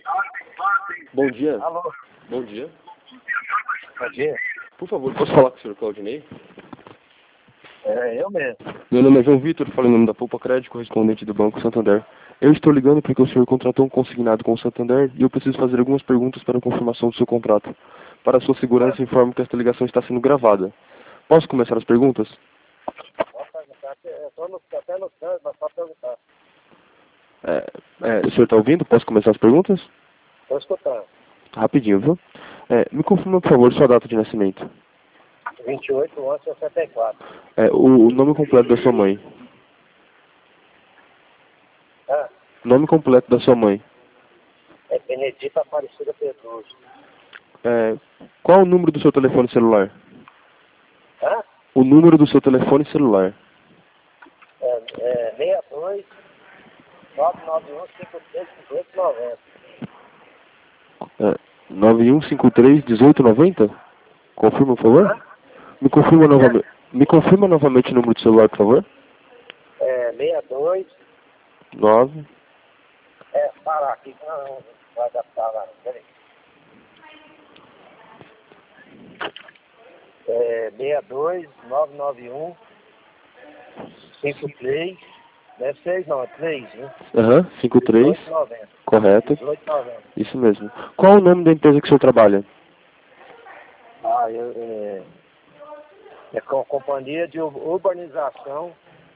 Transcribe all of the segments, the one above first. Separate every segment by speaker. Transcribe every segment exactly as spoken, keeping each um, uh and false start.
Speaker 1: Bom dia.
Speaker 2: Alô.
Speaker 1: Bom dia.
Speaker 2: Bom dia.
Speaker 1: Por favor, posso falar com o senhor Claudinei?
Speaker 2: É, eu mesmo.
Speaker 1: Meu nome é João Vitor, falo em nome da Poupa Crédito, correspondente do Banco Santander. Eu estou ligando porque o senhor contratou um consignado com o Santander e eu preciso fazer algumas perguntas para a confirmação do seu contrato. Para a sua segurança, informo que esta ligação está sendo gravada. Posso começar as perguntas?
Speaker 2: Posso perguntar? Eu estou no, até no trânsito, mas pode perguntar.
Speaker 1: É, é, o senhor está ouvindo? Posso começar as perguntas?
Speaker 2: Estou escutando.
Speaker 1: Rapidinho, viu? É, me confirma, por favor, sua data de nascimento.
Speaker 2: vinte e oito, onze, sessenta e quatro.
Speaker 1: É, o, o nome completo da sua mãe.
Speaker 2: Ah,
Speaker 1: Nome completo da sua mãe.
Speaker 2: é Benedita Aparecida Pedroso.
Speaker 1: É, qual o número do seu telefone celular?
Speaker 2: Hã?
Speaker 1: O número do seu telefone celular.
Speaker 2: É, é seis dois, nove nove um, cinco três, dezoito noventa.
Speaker 1: É, nove um cinco três, um oito nove zero? Confirma, por favor?
Speaker 2: Hã?
Speaker 1: Me confirma novamente. Me confirma novamente o número do celular, por favor.
Speaker 2: É seis dois,
Speaker 1: nove.
Speaker 2: é, para aqui, não, vai adaptar lá, peraí. É seis dois, nove nove um, cinco três, deve ser não, é três, né?
Speaker 1: Aham, cinco três.
Speaker 2: dezoito noventa.
Speaker 1: Correto.
Speaker 2: dezoito noventa.
Speaker 1: Isso mesmo. Qual o nome da empresa que o senhor trabalha?
Speaker 2: Ah, eu, é, é com a Companhia de Urbanização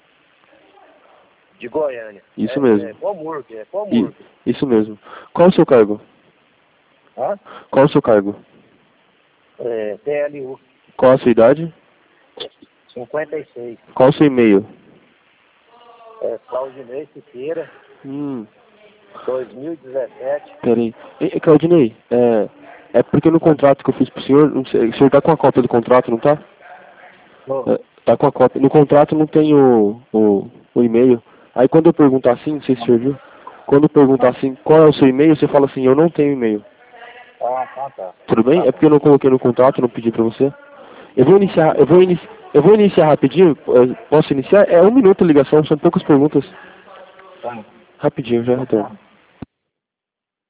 Speaker 2: de Goiânia.
Speaker 1: Isso
Speaker 2: é,
Speaker 1: mesmo.
Speaker 2: É Comurg, é
Speaker 1: I-
Speaker 2: Comurg.
Speaker 1: Isso mesmo. Qual o seu cargo?
Speaker 2: Hã?
Speaker 1: Qual o seu cargo?
Speaker 2: É, P L U
Speaker 1: Qual a sua idade?
Speaker 2: cinquenta e seis.
Speaker 1: Qual o seu e-mail?
Speaker 2: É, Claudinei Siqueira,
Speaker 1: Hum,
Speaker 2: dois mil e dezessete.
Speaker 1: peraí. E, Claudinei, é, é porque no contrato que eu fiz pro senhor, não sei, o senhor tá com a cópia do contrato, não tá?
Speaker 2: Bom,
Speaker 1: É, tá com a cópia. No contrato não tem o, o, o e-mail. Aí quando eu perguntar assim, não sei se o senhor viu, quando eu perguntar assim, qual é o seu e-mail, você fala assim, eu não tenho e-mail.
Speaker 2: ah, tá, tá.
Speaker 1: Tudo bem?
Speaker 2: Tá
Speaker 1: É porque eu não coloquei no contrato, não pedi pra você. Eu vou iniciar, eu vou, inici, eu vou iniciar rapidinho. eh, Posso iniciar? É um minuto a ligação, são poucas perguntas.
Speaker 2: bom.
Speaker 1: Rapidinho, já retorno.